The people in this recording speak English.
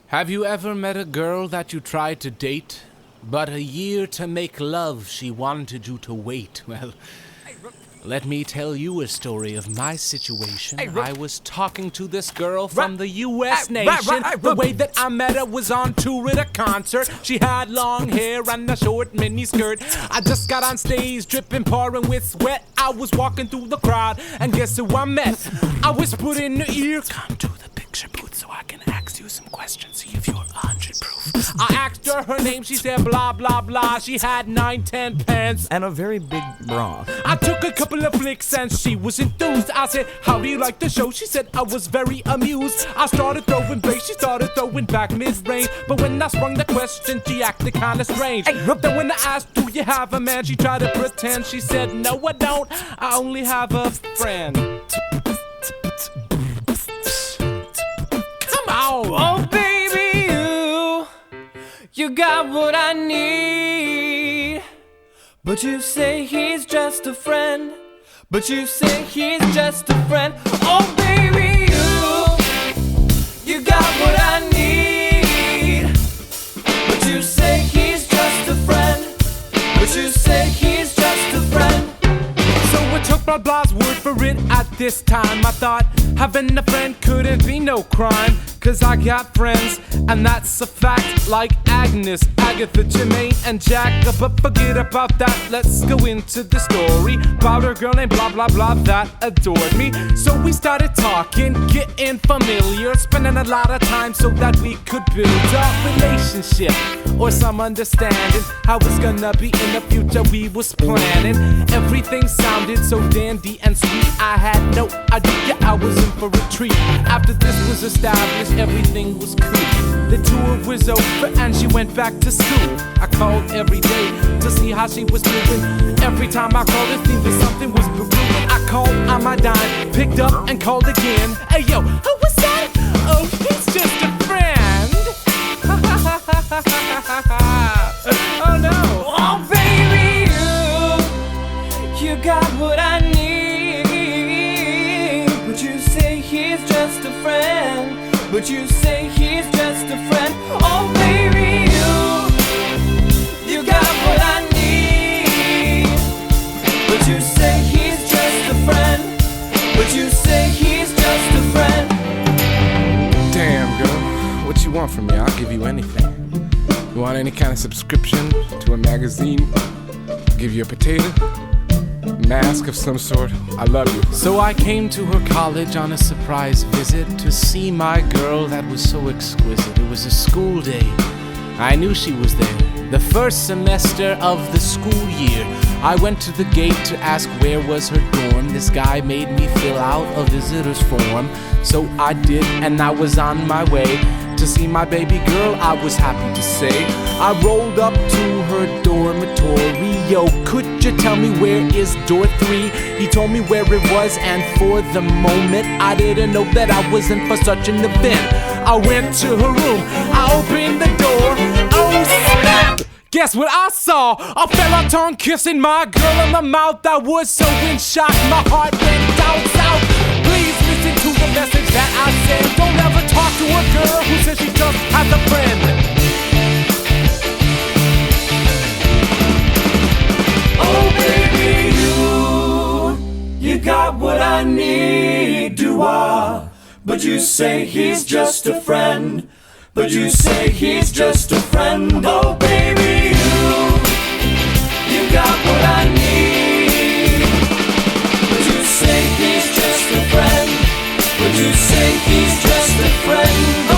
Have you ever met a girl that you tried to date, but a year to make love she wanted you to wait? Well, let me tell you a story of my situation. I was talking to this girl from the U.S. nation. The way that I met her was on tour at a concert. She had long hair and a short mini skirt. I just got on stage, dripping, pouring with sweat. I was walking through the crowd, and guess who I met? I whispered in her ear, "Come to the picture booth so I can ask you some questions, see if you're 100 proof." I asked her name, she said blah, blah, blah. She had 9-10 pants and a very big bra. I took a couple of flicks and she was enthused. I said, "How do you like the show?" She said, I was very amused. I started throwing bass, she started throwing back mid-range. But when I sprung the question, she acted kinda strange. Then when I asked, "Do you have a man?" she tried to pretend. She said, "No, I don't, I only have a friend." Come on! Oh baby, you got what I need. But you say he's just a friend. But you say he's just a friend. Oh baby, you got what I need. But you say he's just a friend. But you say he's just a friend. So I took blah blah's word for it at this time. I thought having a friend couldn't be no crime, 'cause I got friends, and that's a fact, like Agnes, Agatha, Jermaine, and Jack. But forget about that, let's go into the story about a girl named blah blah blah that adored me. So we started talking, getting familiar, spending a lot of time so that we could build a relationship or some understanding how it's gonna be in the future. We was planning, everything sounded so dandy and sweet. I had no idea I was in for a treat. After this was established, everything was cool. The tour was over and she went back to school. I called every day to see how she was doing. Every time I called, it seemed that something was brewing. I called on my dime, picked up and called again. Hey yo, who was that? Oh, he's just a friend. Oh no. Oh baby, you got what I need. But you say he's just a friend. But you say he's just a friend. Oh baby, you got what I need. But you say he's just a friend. But you say he's just a friend. Damn girl, what you want from me? I'll give you anything. You want any kind of subscription to a magazine? I'll give you a potato? Mask of some sort. I love you. So I came to her college on a surprise visit to see my girl that was so exquisite. It was a school day. I knew she was there. The first semester of the school year. I went to the gate to ask where was her dorm. This guy made me fill out a visitor's form. So I did, and I was on my way to see my baby girl, I was happy to say. I rolled up to her dormitory. Yo, could you tell me where is door 3? He told me where it was, and for the moment I didn't know that I was in for such an event. I went to her room, I opened the door. Oh snap! Guess what I saw? A fella tongue kissing my girl in the mouth. I was so in shock, my heart went down south. Please listen to the message that I said. Don't ever talk to a girl who says she just has a friend. Oh baby, you got what I need, do-I? But you say he's just a friend. But you say he's just a friend. Oh baby, you got what I need. But you say he's just a friend. But you say he's just a friend.